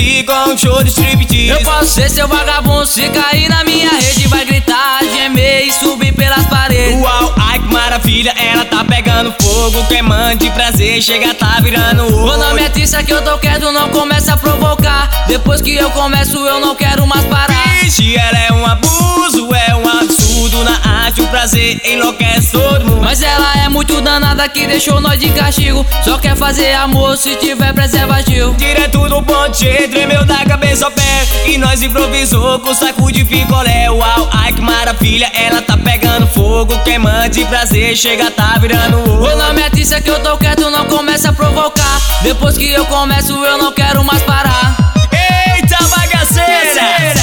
seduzir com um show de striptease. Eu posso ser seu vagabundo, se cair na minha rede vai gritar, gemer e subir pelas paredes. Uau, ai que maravilha, ela tá pegando fogo, queimando de prazer, chega tá virando ouro. Ô, não me atiça que eu tô quieto, não começa a provocar. Depois que eu começo eu não quero mais parar. Vixe, ela é um abuso, é um absurdo na arte, o prazer enlouquece todo mundo. Mas ela é muito danada que deixou nós de castigo, só quer fazer amor se tiver preservativo. Direto do ponto G, tremeu da cabeça ao pé, e nós improvisou com saco de picolé. Uau, ai que maravilha, ela tá pegando fogo, queimando de prazer, chega tá virando ouro. Ô, não me atiça que eu tô quieto, não começa a provocar. Depois que eu começo eu não quero mais parar. Eita bagaceira!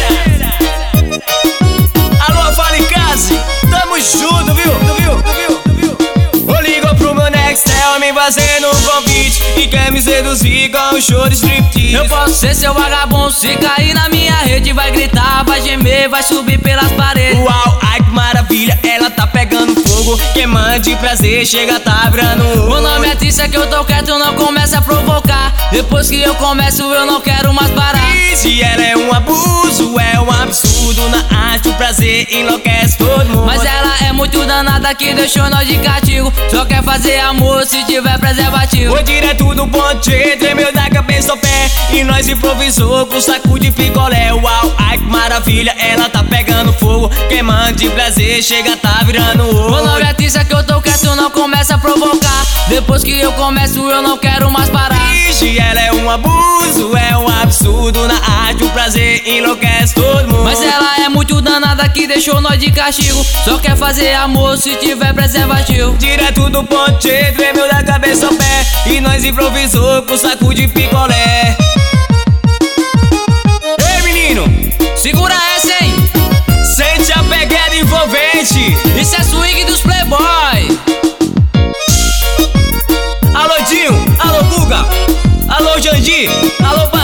Alô, fala em casa, tamo junto, viu? Ô, ligou pro meu Nextel me fazendo um convite e quer me seduzir com um show de striptease. Eu posso ser seu vagabundo, se cair na minha rede vai gritar, vai gemer, vai subir pelas paredes. Uau, ai que maravilha, ela tá pegando fogo, queimando de prazer, chega tá virando ouro. O nome é Tícia que eu tô quieto, não começa a provocar. Depois que eu começo eu não quero mais parar. Se ela é um abuso, é um absurdo na arte, o prazer enlouquece todo mundo. Mas ela é muito danada que deixou nós de castigo, só quer fazer amor se tiver preservativo. Foi direto do ponto G, tremeu da cabeça ao pé, e nós improvisou com saco de picolé. Uau, ai que maravilha, ela tá pegando fogo, queimando de prazer, chega tá virando ouro. O nome é Tícia que eu tô quieto, não começa a provocar. Depois que eu começo eu não quero mais parar. Vixe, ela é um abuso, é um absurdo na arte, o prazer enlouquece todo mundo. Mas ela é muito danada que deixou nós de castigo, só quer fazer amor se tiver preservativo. Direto do ponto G, tremeu da cabeça ao pé, e nós improvisou com saco de picolé. Ei menino, segura essa, hein? sente a pegada envolvente. Isso é swing dos playboy. Alô Dinho, alô Guga, alô Jandir, alô